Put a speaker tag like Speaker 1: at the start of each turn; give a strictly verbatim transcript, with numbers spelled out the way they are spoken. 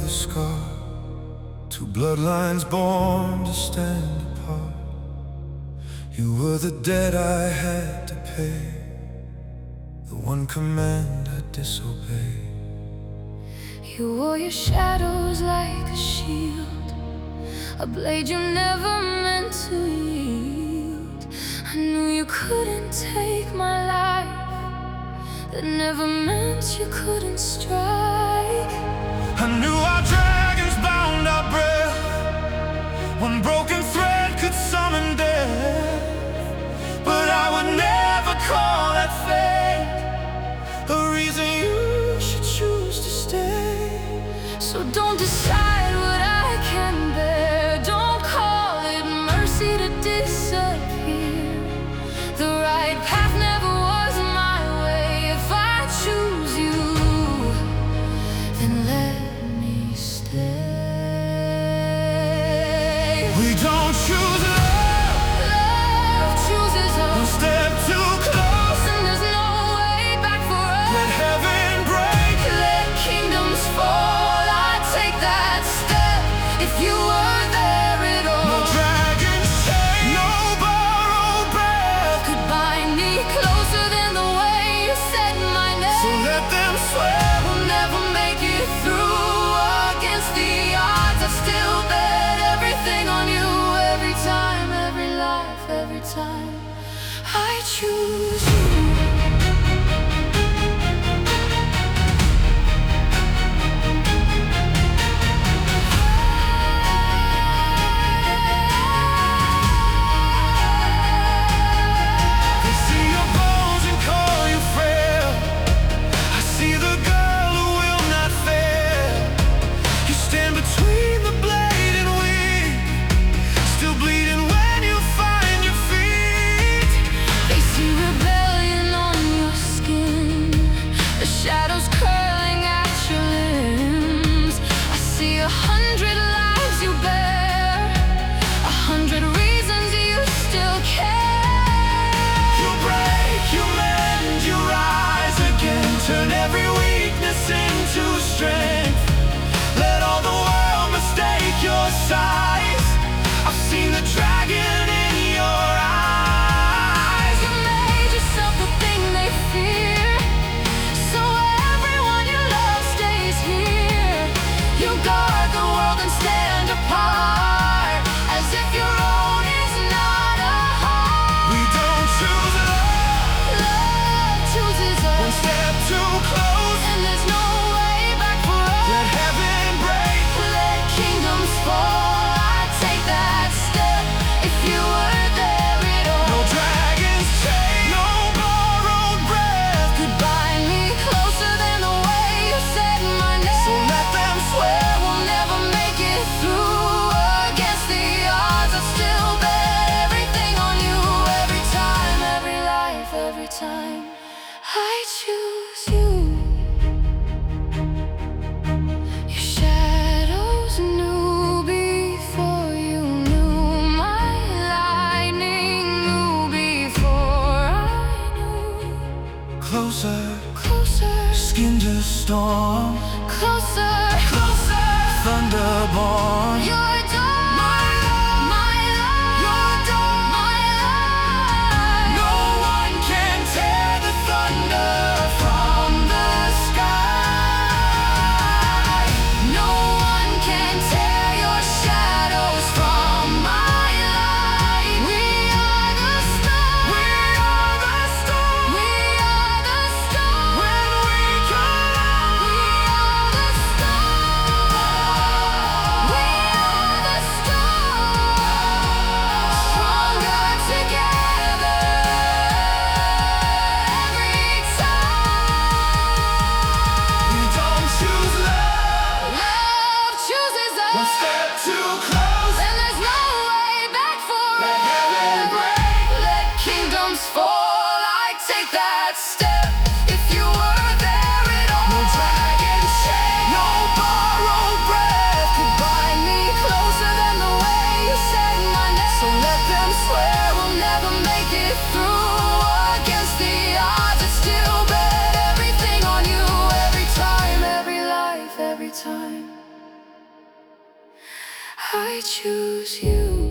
Speaker 1: the scar. Two bloodlines born to stand apart. You were the debt I had to pay, the one command I disobeyed.
Speaker 2: You wore your shadows like a shield, a blade you never meant to yield. I knew you couldn't take my life, that never meant you couldn't strike.
Speaker 1: I knew our dragons bound our breath, one broken thread could summon death. But I would never call that fate a reason you should choose to stay.
Speaker 2: So don't decide what I can bear, don't call it mercy to disappear. The right path never was my way. If I choose you, then let me stay.
Speaker 1: We don't choose love,
Speaker 2: Love chooses us.
Speaker 1: one step too close,
Speaker 2: And there's no way back for us.
Speaker 1: let heaven break,
Speaker 2: Let kingdoms fall. I'd take that step if you were there at all.
Speaker 1: no dragon's chain, no borrowed breath.
Speaker 2: Could bind me closer than the way you said my name.
Speaker 1: So let them swear
Speaker 2: We'll never make it through. Against the odds, I still bet everything on you. Every time, every life, every time I choose you.
Speaker 1: They see your bones and call you frail. I see the girl who will not fail. You stand between the blade and we, still bleeding when you find your feet.
Speaker 2: They see rebellion on your skin, the shadows curling at your limbs. I see a hundred lives you bear, a hundred reasons you still care.
Speaker 1: You break, you mend, you rise again. Turn every weakness into strength. Let all the world mistake your size. I've seen the dragon in your eyes.
Speaker 2: You made yourself the thing they fear, so everyone you love stays here. You guard the world and stand apart, as if your own is not a heart.
Speaker 1: We don't choose love,
Speaker 2: Love chooses
Speaker 1: one
Speaker 2: us,
Speaker 1: step too close,
Speaker 2: and there's no way back for
Speaker 1: let
Speaker 2: us.
Speaker 1: heaven break.
Speaker 2: Let kingdoms fall. I'd take that step if you were there at all.
Speaker 1: No dragon's chain, no borrowed breath.
Speaker 2: Could bind me closer than the way you said my name.
Speaker 1: So let them swear
Speaker 2: We'll never make it through. Against the odds, I still bet everything on you. Every time, every life, every time I choose you. Your shadows knew before you knew. My lightning knew before I knew.
Speaker 1: closer,
Speaker 2: Closer,
Speaker 1: skin to storm,
Speaker 2: closer,
Speaker 1: closer, thunderborn.
Speaker 2: your dawn, my love, my love, your dawn, my life.
Speaker 1: No one can tear the thunder from the sky.
Speaker 2: No one can tear your shadows from my light. We are the stars.
Speaker 1: We are the storm.
Speaker 2: We are the stars.
Speaker 1: When we collide,
Speaker 2: We are the stars. We are the I choose you.